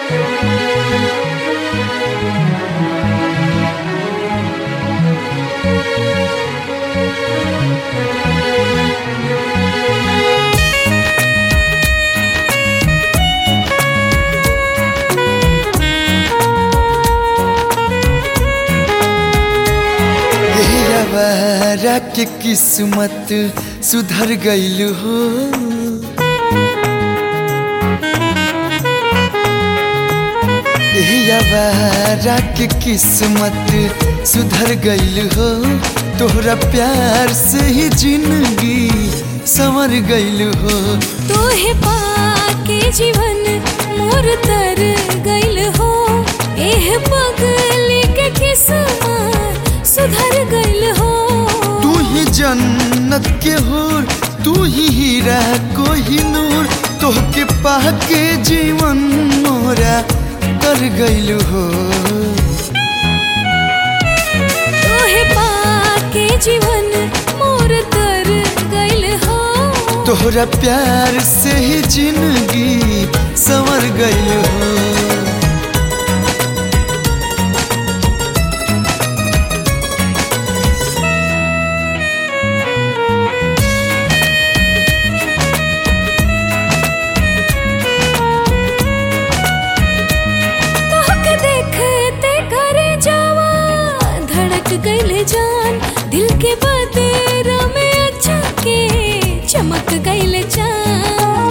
आवारा के किस्मत सुधर गइल हो। आवारा के किस्मत सुधर गइल हो। तोहरा प्यार से ही जिंदगी संवर गइल हो। तोहे पाके जीवन मोर तर गइल हो। एह पगली के किस्मत सुधर गइल हो। तू ही जन्नत के हूर, तू ही हीरा कोहिनूर। तोहके पाके जीवन मोरा तर गइल हो। तोहे पाके जीवन मोर तर गइल हो। तोहरा प्यार से ही जिंदगी संवर गइल हो। गइले जान दिल के बदेरा में अच्छा के चमक गइले जान।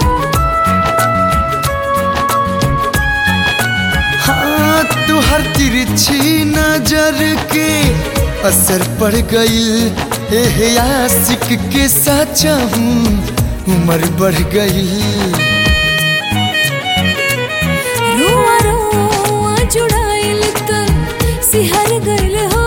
हाँ तुहर तिरछी नजर के असर पड़ गइल। एह आशिक के साचा हूँ उम्र बढ़ गइल। रुआ रुआ जुड़ाइल तन सिहर गइल हो।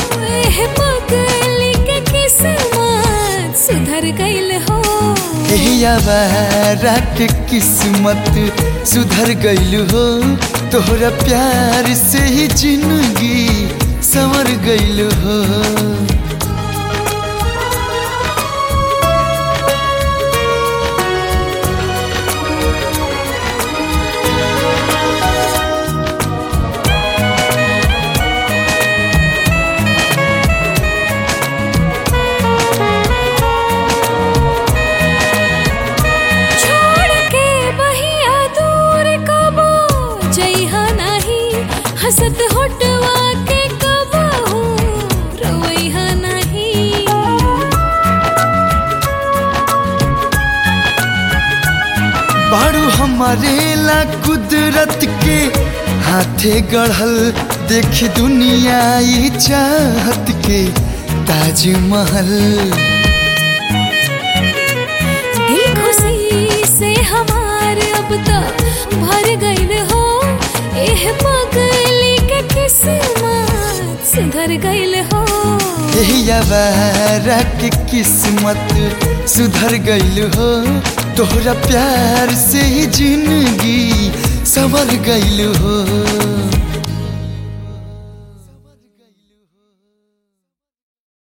पगली के किस्मत सुधर गइल हो। आवारा के किस्मत सुधर गइल हो। तोहरा प्यार से ही जिंदगी संवर गइल हो। हसत होटवा के कबहू रोइहा नहीं। बारू हमारे ला कुदरत के हाथे गढ़ल। देख दुनिया ई चाहत के ताजमहल। दिल खुशी से हमार अब तक भर गइल हो। एह पगली के किस्मत सुधर गइल हो। आवारा के किस्मत सुधर गइल हो। तोहरा प्यार से ही जिंदगी संवर गइल हो।